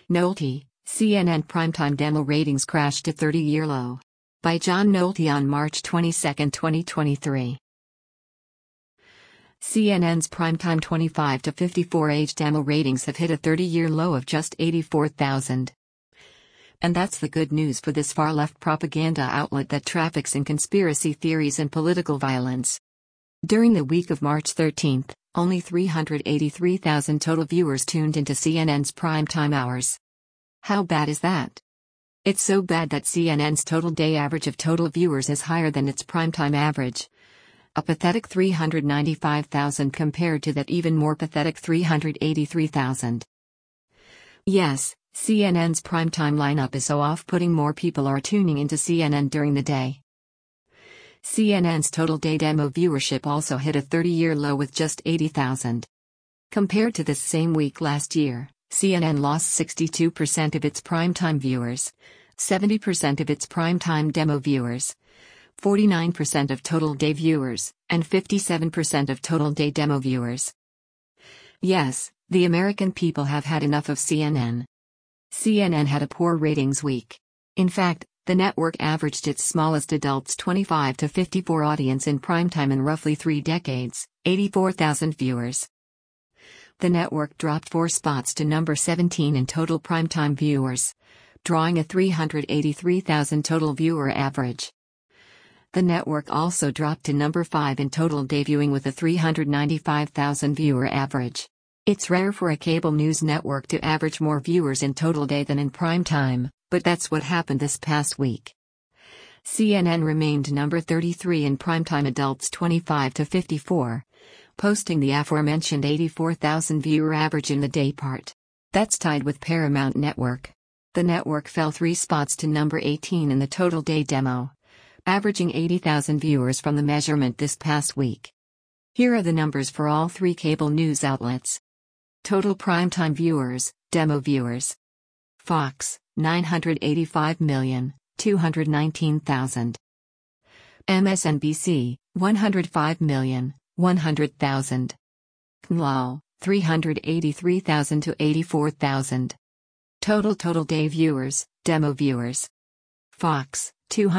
Nolte, CNN primetime demo ratings crashed to 30-year low. By John Nolte on March 22, 2023. CNN's primetime 25 to 54 age demo ratings have hit a 30-year low of just 84,000. And that's the good news for this far-left propaganda outlet that traffics in conspiracy theories and political violence. During the week of March 13, only 383,000 total viewers tuned into CNN's primetime hours. How bad is that? It's so bad that CNN's total day average of total viewers is higher than its primetime average. A pathetic 395,000 compared to that even more pathetic 383,000. Yes, CNN's primetime lineup is so off-putting more people are tuning into CNN during the day. CNN's total day demo viewership also hit a 30-year low with just 80,000. Compared to this same week last year, CNN lost 62% of its primetime viewers, 70% of its primetime demo viewers, 49% of total day viewers, and 57% of total day demo viewers. Yes, the American people have had enough of CNN. CNN had a poor ratings week. In fact, the network averaged its smallest adults 25 to 54 audience in primetime in roughly 3 decades, 84,000 viewers. The network dropped 4 spots to number 17 in total primetime viewers, drawing a 383,000 total viewer average. The network also dropped to number 5 in total day viewing with a 395,000 viewer average. It's rare for a cable news network to average more viewers in total day than in prime time, but that's what happened this past week. CNN remained number 33 in primetime adults 25 to 54, posting the aforementioned 84,000 viewer average in the day part. That's tied with Paramount Network. The network fell 3 spots to number 18 in the total day demo, averaging 80,000 viewers from the measurement this past week. Here are the numbers for all 3 cable news outlets. Total primetime viewers, demo viewers. Fox, 985,219,000. MSNBC, 105,100,000. KNLAL, 383,000 to 84,000. Total day viewers, demo viewers. Fox,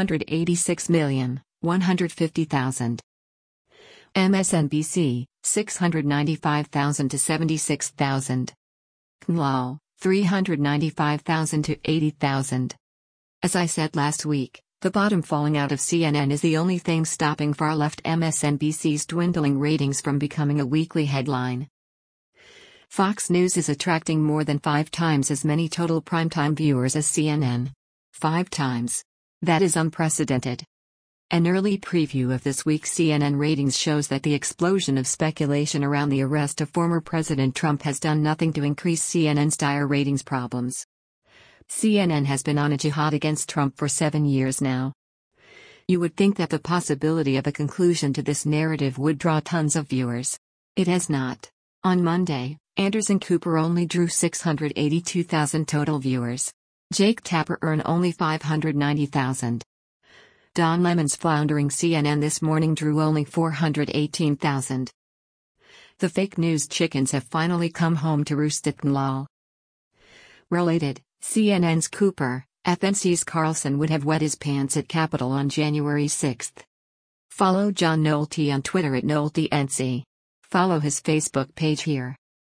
286,150,000. MSNBC, 695,000 to 76,000. KNLAL, 395,000 to 80,000. As I said last week, the bottom falling out of CNN is the only thing stopping far-left MSNBC's dwindling ratings from becoming a weekly headline. Fox News is attracting more than 5 times as many total primetime viewers as CNN. 5 times. That is unprecedented. An early preview of this week's CNN ratings shows that the explosion of speculation around the arrest of former President Trump has done nothing to increase CNN's dire ratings problems. CNN has been on a jihad against Trump for 7 years now. You would think that the possibility of a conclusion to this narrative would draw tons of viewers. It has not. On Monday, Anderson Cooper only drew 682,000 total viewers. Jake Tapper earned only 590,000. Don Lemon's floundering CNN This Morning drew only 418,000. The fake news chickens have finally come home to roost at KNLAL. Related, CNN's Cooper, FNC's Carlson would have wet his pants at Capitol on January 6. Follow John Nolte on Twitter at NolteNC. Follow his Facebook page here.